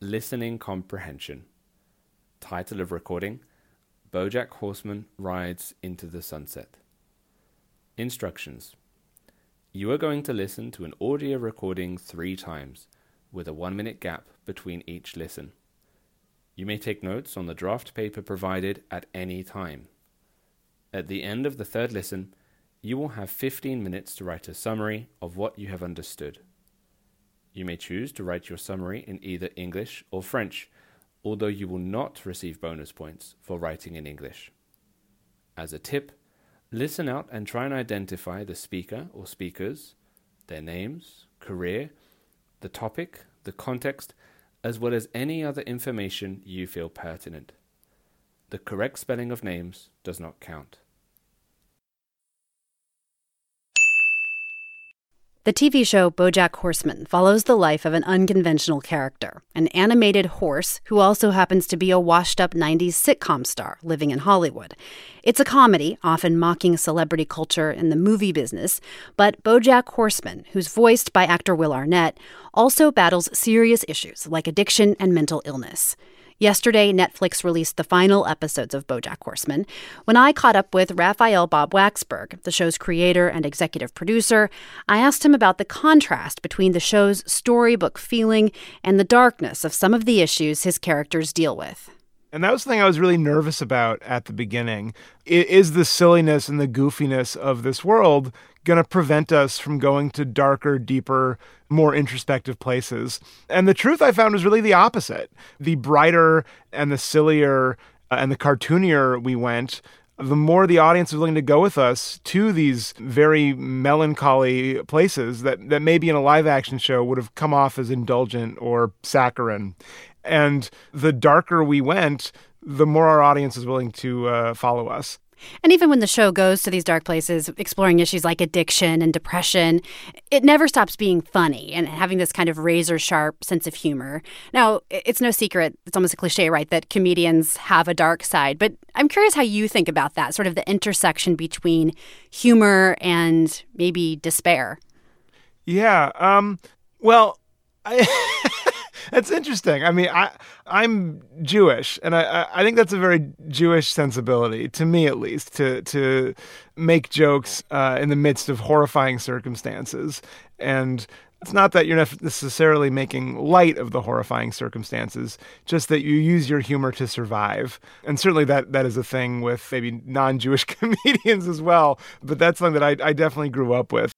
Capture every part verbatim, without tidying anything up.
Listening Comprehension. Title of recording: BoJack Horseman Rides into the Sunset. Instructions. You are going to listen to an audio recording three times, with a one-minute gap between each listen. You may take notes on the draft paper provided at any time. At the end of the third listen, you will have fifteen minutes to write a summary of what you have understood. You may choose to write your summary in either English or French, although you will not receive bonus points for writing in English. As a tip, listen out and try and identify the speaker or speakers, their names, career, the topic, the context, as well as any other information you feel pertinent. The correct spelling of names does not count. The T V show BoJack Horseman follows the life of an unconventional character, an animated horse who also happens to be a washed-up nineties sitcom star living in Hollywood. It's a comedy, often mocking celebrity culture in the movie business, but BoJack Horseman, who's voiced by actor Will Arnett, also battles serious issues like addiction and mental illness. Yesterday, Netflix released the final episodes of BoJack Horseman. When I caught up with Raphael Bob Waxberg, the show's creator and executive producer, I asked him about the contrast between the show's storybook feeling and the darkness of some of the issues his characters deal with. And that was the thing I was really nervous about at the beginning. Is the silliness and the goofiness of this world going to prevent us from going to darker, deeper, more introspective places? And the truth I found was really the opposite. The brighter and the sillier uh, and the cartoonier we went, the more the audience was willing to go with us to these very melancholy places that, that maybe in a live-action show would have come off as indulgent or saccharine. And the darker we went, the more our audience is willing to uh, follow us. And even when the show goes to these dark places, exploring issues like addiction and depression, it never stops being funny and having this kind of razor-sharp sense of humor. Now, it's no secret, it's almost a cliche, right, that comedians have a dark side. But I'm curious how you think about that, sort of the intersection between humor and maybe despair. Yeah, um, well, I... That's interesting. I mean, I, I'm Jewish, and I, I think that's a very Jewish sensibility, to me at least, to to make jokes uh, in the midst of horrifying circumstances. And it's not that you're necessarily making light of the horrifying circumstances, just that you use your humor to survive. And certainly that that is a thing with maybe non-Jewish comedians as well. But that's something that I, I definitely grew up with.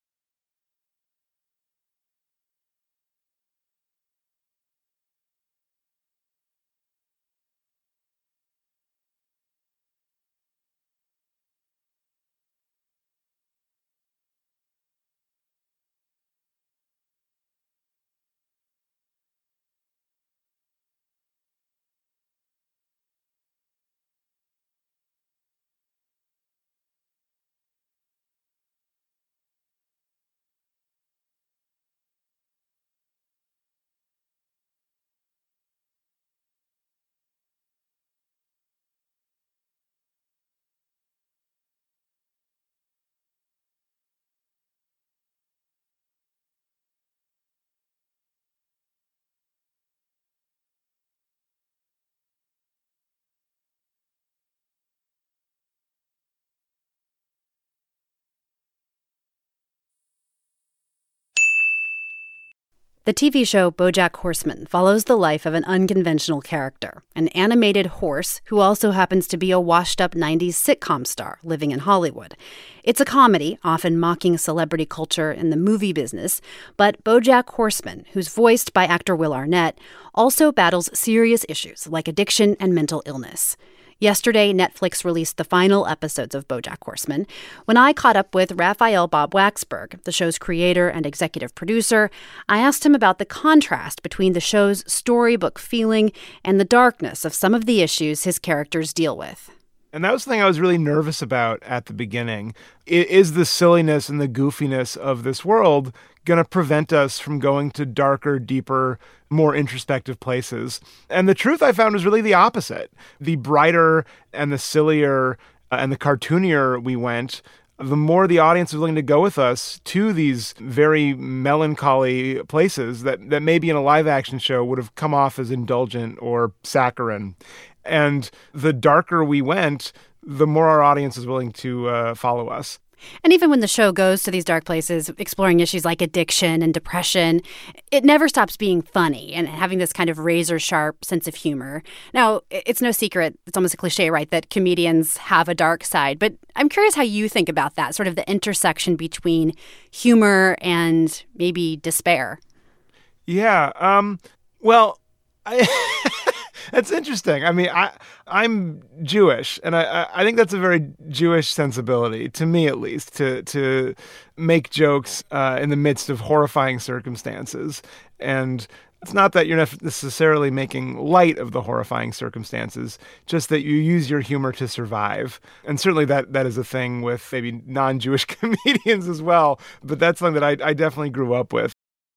The T V show BoJack Horseman follows the life of an unconventional character, an animated horse who also happens to be a washed-up nineties sitcom star living in Hollywood. It's a comedy, often mocking celebrity culture in the movie business, but BoJack Horseman, who's voiced by actor Will Arnett, also battles serious issues like addiction and mental illness. Yesterday, Netflix released the final episodes of BoJack Horseman. When I caught up with Raphael Bob Waxberg, the show's creator and executive producer, I asked him about the contrast between the show's storybook feeling and the darkness of some of the issues his characters deal with. And that was the thing I was really nervous about at the beginning. Is the silliness and the goofiness of this world going to prevent us from going to darker, deeper, more introspective places? And the truth I found was really the opposite. The brighter and the sillier uh, and the cartoonier we went, the more the audience is willing to go with us to these very melancholy places that, that maybe in a live action show would have come off as indulgent or saccharine. And the darker we went, the more our audience is willing to uh, follow us. And even when the show goes to these dark places, exploring issues like addiction and depression, it never stops being funny and having this kind of razor-sharp sense of humor. Now, it's no secret, it's almost a cliche, right, that comedians have a dark side. But I'm curious how you think about that, sort of the intersection between humor and maybe despair. Yeah, um, well, I... That's interesting. I mean, I, I'm Jewish, and I, I think that's a very Jewish sensibility, to me at least, to to make jokes uh, in the midst of horrifying circumstances. And it's not that you're necessarily making light of the horrifying circumstances, just that you use your humor to survive. And certainly that, that is a thing with maybe non-Jewish comedians as well. But that's something that I, I definitely grew up with.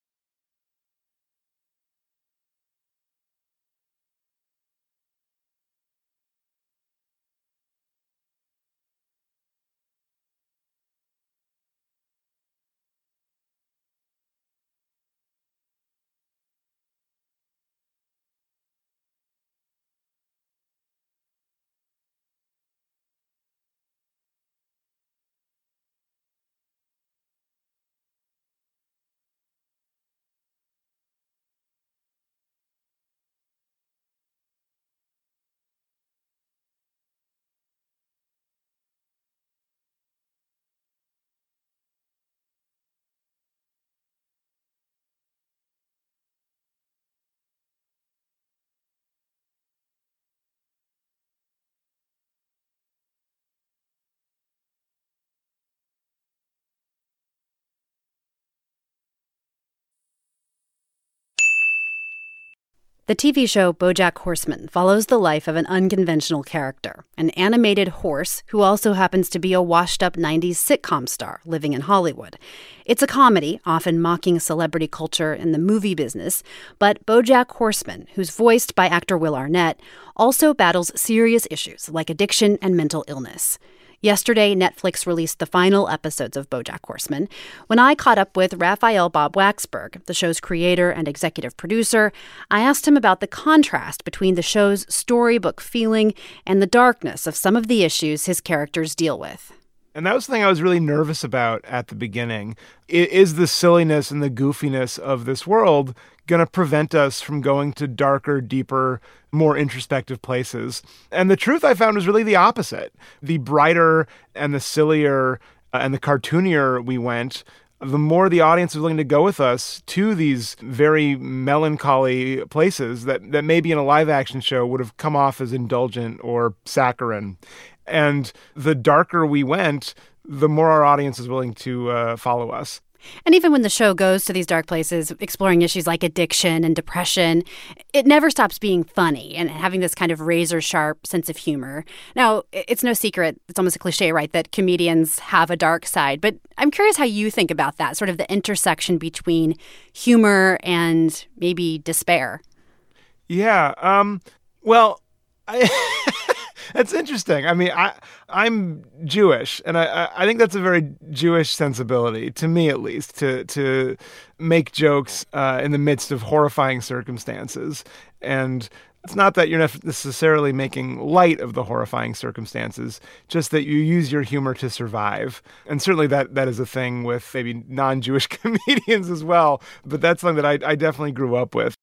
The T V show BoJack Horseman follows the life of an unconventional character, an animated horse who also happens to be a washed-up nineties sitcom star living in Hollywood. It's a comedy, often mocking celebrity culture in the movie business, but BoJack Horseman, who's voiced by actor Will Arnett, also battles serious issues like addiction and mental illness. Yesterday, Netflix released the final episodes of BoJack Horseman. When I caught up with Raphael Bob Waxberg, the show's creator and executive producer, I asked him about the contrast between the show's storybook feeling and the darkness of some of the issues his characters deal with. And that was the thing I was really nervous about at the beginning. Is the silliness and the goofiness of this world going to prevent us from going to darker, deeper, more introspective places? And the truth I found was really the opposite. The brighter and the sillier uh, and the cartoonier we went, the more the audience was willing to go with us to these very melancholy places that, that maybe in a live action show would have come off as indulgent or saccharine. And the darker we went, the more our audience is willing to uh, follow us. And even when the show goes to these dark places, exploring issues like addiction and depression, it never stops being funny and having this kind of razor-sharp sense of humor. Now, it's no secret, it's almost a cliche, right, that comedians have a dark side. But I'm curious how you think about that, sort of the intersection between humor and maybe despair. Yeah, um, well, I... That's interesting. I mean, I, I'm Jewish, and I, I think that's a very Jewish sensibility, to me at least, to to make jokes uh, in the midst of horrifying circumstances. And it's not that you're necessarily making light of the horrifying circumstances, just that you use your humor to survive. And certainly that, that is a thing with maybe non-Jewish comedians as well. But that's something that I, I definitely grew up with.